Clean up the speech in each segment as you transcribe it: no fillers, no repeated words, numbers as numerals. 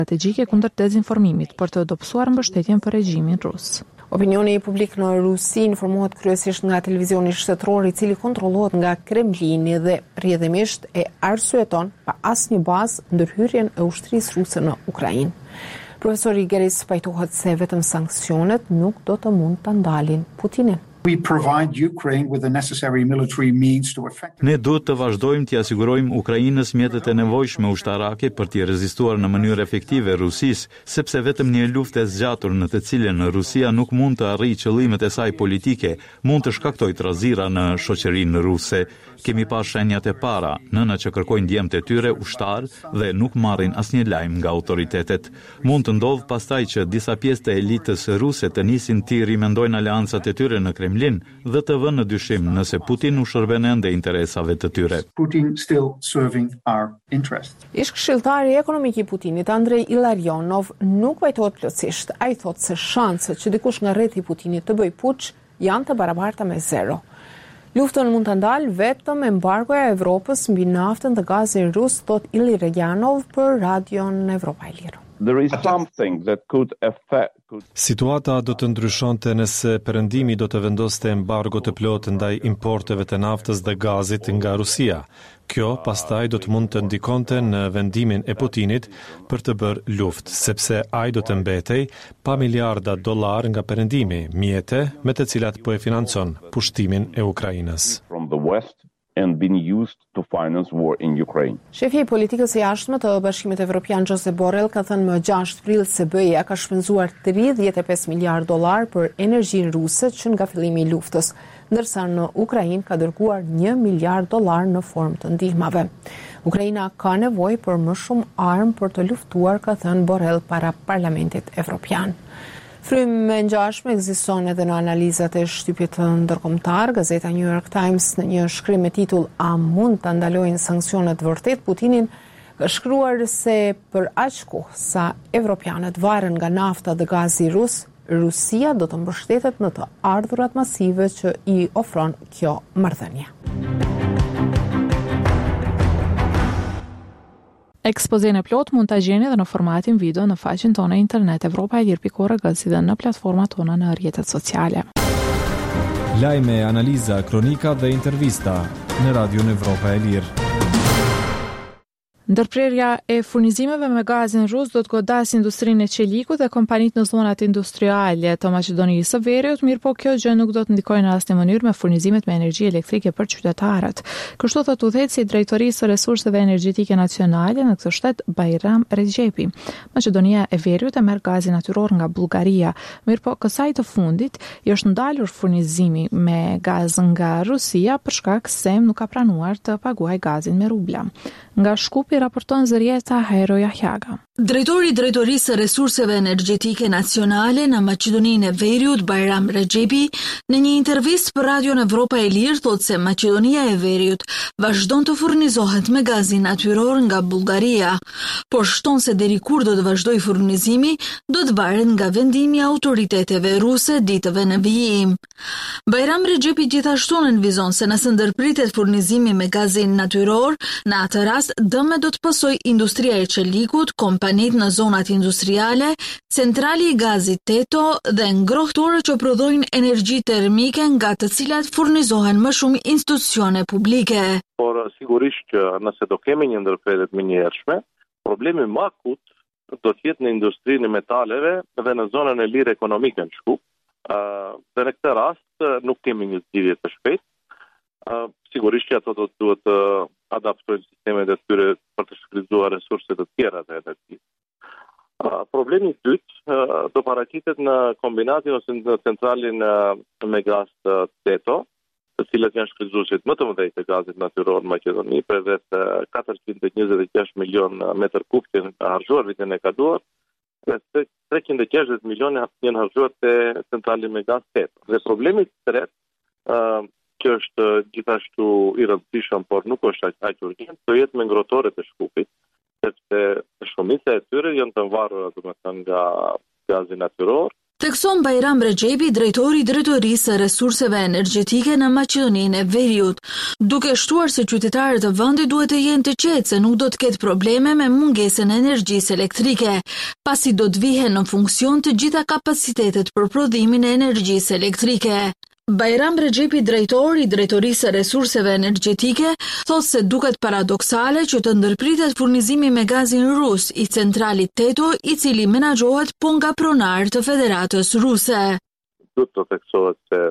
strategjike kundër dezinformimit për të dobësuar mbështetjen për regjimin rus. Opinioni publik në Rusi informohet kryesisht nga televizioni shtetëror i cili kontrollohet nga Kremlini dhe rrjedhimisht e arsyeton pa asnjë bazë ndërhyrjen e ushtrisë ruse në Ukrainë. Profesori Geris pajtohet se vetëm sanksionet nuk do të mund të ndalin Putinin. We provide Ukraine with the necessary military means to Ne duhet të vazhdojmë t'i sigurojmë Ukrainës mjetet e nevojshme ushtarake për t'i rezistuar në mënyrë efektive Rusisë, sepse vetëm një luftë e zgjatur në të cilën Rusia nuk mund të arrijë qëllimet e saj politike, mund të shkaktojë trazira në shoqërinë ruse. Kemi pas shenjat e para, nëna që kërkojnë djemtë e tyre ushtar dhe nuk marrin asnjë lajm nga autoritetet. Mund të ndodhë pastaj që disa pjesë të elitës ruse të nisin të rimendojnë aleancat e tyre në Kremlin dhe të vënë në dyshim nëse Putin u shërben ende interesave të tyre. Putin still serving our interests. Ish-këshilltari ekonomik i Putinit, Andrej Ilarionov, nuk pajtohet plotësisht. Ai thotë se shanset që dikush nga rreth i Putinit të bëjë puç janë të barabarta me zero. Luftën mund të ndalë vetëm embargoja e Evropës mbi naftën dhe gazin rus, thot Ilarionov për Radion Evropa e Lirë. Situata do të ndryshonte nëse perëndimi do të vendoste embargo të plotë ndaj importeve të naftës dhe gazit nga Rusia. Kjo pastaj do të mund të ndikonte në vendimin e Putinit për të bërë luftë, sepse ai do të mbetej pa miliarda dollar nga perëndimi, mjete me të cilat po e financon pushtimin e Ukrainës. And been used to finance war in Ukraine. Shefi i politikës së jashtme të Bashkimit Evropian Josep Borrell ka thënë më 6 prill se BE-ja ka shpenzuar 35 miliard dollar për energjinë ruse që nga fillimi i luftës, ndërsa në Ukrainë ka dërguar 1 miliard dollar në formë të ndihmave. Ukraina ka nevojë për më shumë armë për të luftuar, ka thënë Borrell para Parlamentit Evropian. Frymë e ngjashme ekziston edhe në analizat e shtypit ndërkombëtar. Gazeta New York Times në një shkrim me titull "A mund ta ndalojnë sanksionet vërtet Putinin?" ka shkruar se për aq kohë sa evropianët varen nga nafta dhe gazi rus, Rusia do të mbështetet në të ardhurat masive që i ofron kjo marrëdhënie. Ekspozën e plot mund ta gjeni edhe në formatin video në faqen tonë internet evropaelir.org si dhe në platformat tona në rrjetet sociale. Lajme, analiza, kronika dhe intervista në Radion Evropa e Lirë. Ndërprerja e furnizimeve me gazin rus do të godasë industrinë e qelikut dhe kompanitë në zonat industriale të Maqedonisë së Veriut, mirë po kjo gjë nuk do të ndikojë në asnjë mënyrë me furnizimet me energji elektrike për qytetarët. Kështu thot udhëheqësi i Drejtorisë së Resurseve Energjetike Nacionale në këtë shtet Bajram Rexhepi. Maqedonia e Veriut e merr gazin natyror nga Bullgaria, mirë po kësaj të fundit i është ndalur furnizimi me gaz nga Rusia për shkak se nuk ka pranuar të paguajë gazin me rubla. Nga Shkupi raporton Zërieta Hajro Jahjaga. Drejtori i Drejtorisë së Resurseve Energjetike Nacionale në Maqedoninë e Veriut, Bajram Rexhepi, në një intervistë për Radion Evropa e Lirë thotë se Maqedonia e Veriut vazhdon të furnizohet me gazin natyror nga Bullgaria, por shton se deri kur do të vazhdojë furnizimi do të varet nga vendimi i autoriteteve ruse ditëve në vijim. Bajram Rexhepi gjithashtu nënvizon se nëse ndërpritet furnizimi me gazin natyror, në atë rast dëme do të pasojë industria e qelikut, kompanitë në zonat industriale, centrali i gazit Teto dhe ngrohtore që prodhojnë energji termike nga të cilat furnizohen më shumë institucione publike. Por sigurisht që nëse do kemi një ndërprerje të menjëhershme, problemi më akut do të jetë në industrinë e metaleve dhe në zonën e lirë ekonomike në Shkup. Dhe në këtë rast nuk kemi një zgjidhje të shpejtë. Sigurisht që ato do të duhet të adaptojnë sistemet e tyre për të shfrytzuar resurset të tjera të energjisë. Problemi i dytë do paraqitet në kombinatin ose në centralin me gaz Teto, të cilat janë shfrytzuesit më të mëdhenj të gazit natyror në Maqedoni, për rreth 426 milion metër kub që janë harxuar vitin e kaluar, dhe 360 milion janë harxuar te centrali me gaz Teto. Dhe problemi i tretë që është gjithashtu i rëndësishëm, por nuk është aq urgjent, do jetë me ngrohtoret e Shkupit, sepse shumica e tyre janë të varura domethënë nga gazi natyror Thekson Bajram Rexhepi, drejtori i Drejtorisë së Resurseve Energjetike në Maqedoninë e Veriut, duke shtuar se qytetarët e vendit duhet të jenë të qetë se nuk do të ketë probleme me mungesën e energjisë elektrike, pasi do të vihen në funksion të gjitha kapacitetet për prodhimin e energjisë elektrike. Bajram Rexhepi, drejtori i Drejtorisë së Resurseve Energjetike, thotë se duket paradoksale që të ndërpritet furnizimi me gazin rus i centralit Teto, i cili menaxhohet po nga pronarë të Federatës Ruse. Duhet të theksohet se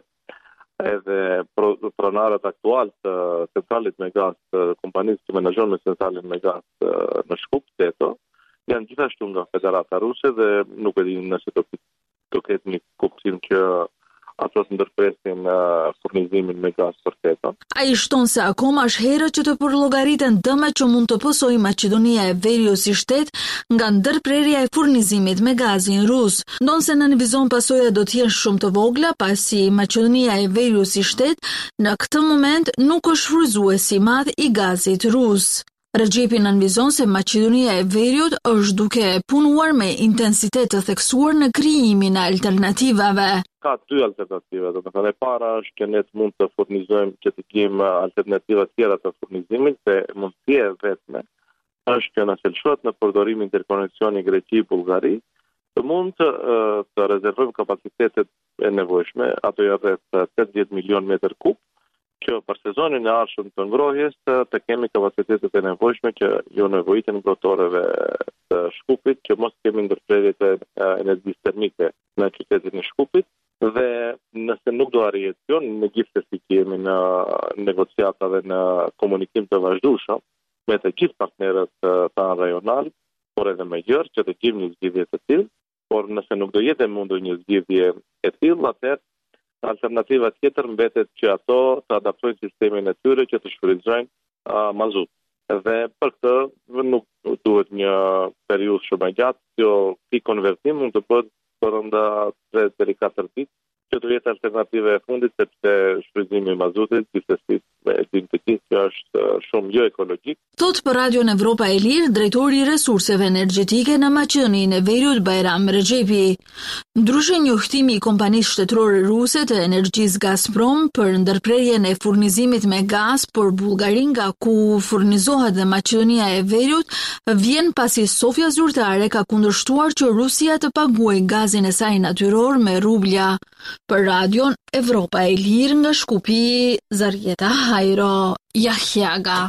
edhe pronarët aktual të centralit me gaz të kompanisë që menaxhon me centralin me gaz në Shkup, Teto, janë gjithashtu nga Federata Ruse dhe nuk e di nëse do ketë një kuptim që ato të ndërpresin furnizimin me gaz për Teto. Ai shton se akoma është herët që të përllogariten dëmet që mund të pësojë Maqedonia e Veriut si shtet nga ndërprerja e furnizimit me gazin rus. Ndonse në vizon pasojat do të jenë shumë të vogla, pasi Maqedonia e Veriut si shtet në këtë moment nuk është shfrytëzues i madh i gazit rus. Rexhepi nënvizon se Maqedonia e Veriut është duke punuar me intensitet të theksuar në krijimin e alternativave. Ka dy alternativa, do të thënë e para është që ne mund të furnizojmë që të kemi alternativa tjera të furnizimit, se mundësia e vetme është që nëse lëshohet në përdorim interkoneksioni Greqi-Bullgari, të mund të rezervojmë kapacitetet e nevojshme, ato janë rreth 80 milion metër kub, që për sezonin e ardhshëm të ngrohjes të kemi kapacitetet e nevojshme që jo nevojiten ngrohtoreve të Shkupit, që mos kemi ndërprerje të energjisë termike në qytetin e Shkupit, dhe nëse nuk do arrihet kjo, në gjithë se kemi në negociata dhe në komunikim të vazhdueshëm me të gjithë partnerët tanë rajonal, por edhe me gjërë që të kemi një zgjidhje të tillë, por nëse nuk do jetë mundur një zgjidhje e tillë, atëherë alternativa tjetër mbetet që ato të adaptojnë sistemin e tyre që të shfrytëzojnë mazut. Dhe për këtë nuk duhet një periudhë shumë e gjatë, kjo konvertim mund të bëhet brenda 3 deri 4 ditë, që do jetë alternativa e fundit, sepse shfrytëzimi i mazutit gjithsesi e dim të gjithë që është shumë jo ekologjik. Thot për Radion Evropa e Lirë, drejtori i resurseve energjetike në Maqedoninë e Veriut Bajram Rexhepi. Ndryshe njoftimi i kompanisë shtetërore ruse të energjisë Gazprom për ndërprerjen e furnizimit me gaz për Bullgarin, nga ku furnizohet dhe Maqedonia e Veriut, vjen pasi Sofia zyrtare ka kundërshtuar që Rusia të paguajë gazin e saj natyror me rublja. Për Radion Evropa e Lirë nga Shkupi, Zarjeta Hajro, Jahjaga.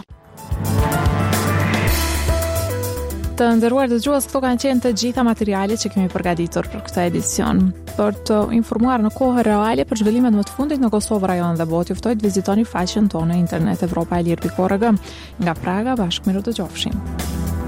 Të nderuar dëgjues, këto kanë qenë të gjitha materialet që kemi përgatitur për këtë edicion. Për të informuar në kohë reale për zhvillimet më të fundit në Kosovë, rajon dhe botë, juftoj të vizitoni faqen tonë në internet evropaelir.org. Nga Praga, bashkë miru të gjofshim.